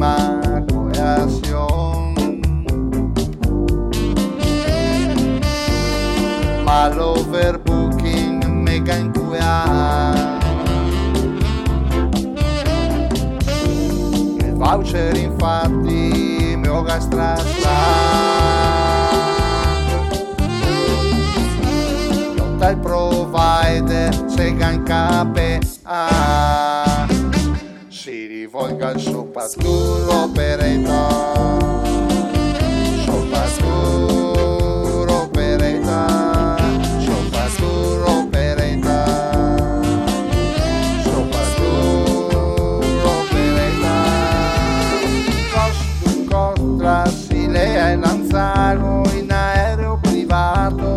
prima creación. Mal overbooking mega incuiar. Il voucher infatti mi ho gastrato. Il provider sega in cape si rivolga al suo tour operator, tour operator, tour operator, tour operator. Costa si lea e Lanzago in aereo privato.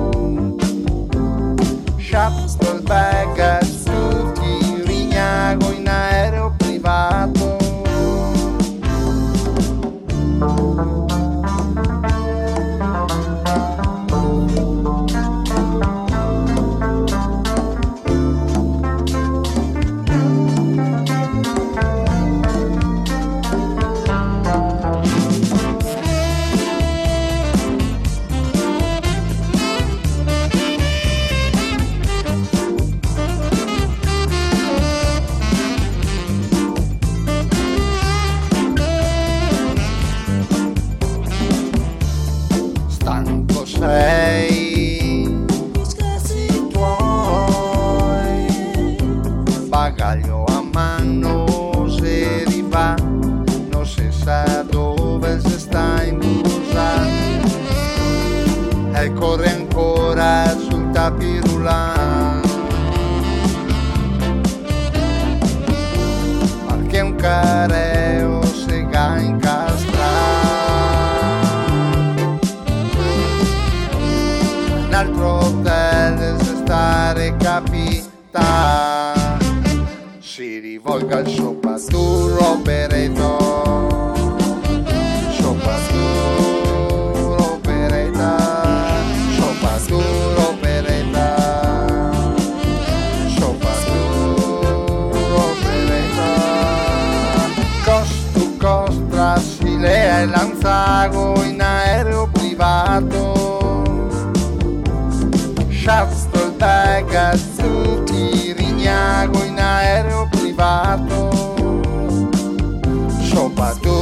Shuttle bag, tutti Rignago in aereo privato. Sei scherzi tuoi, bagaglio a mano se riva, non si sa dove si sta in busa e corre ancora sul tapirulan, perché un careo si ga incastra. Un altro hotel se sta recapita, si rivolga al suo tour operator, tour operator, tour operator, tour operator. Cost to cost tra Silea e Lanzago in aereo privato. Shuttle bag, tutti Rignago in aereo privato. Sopa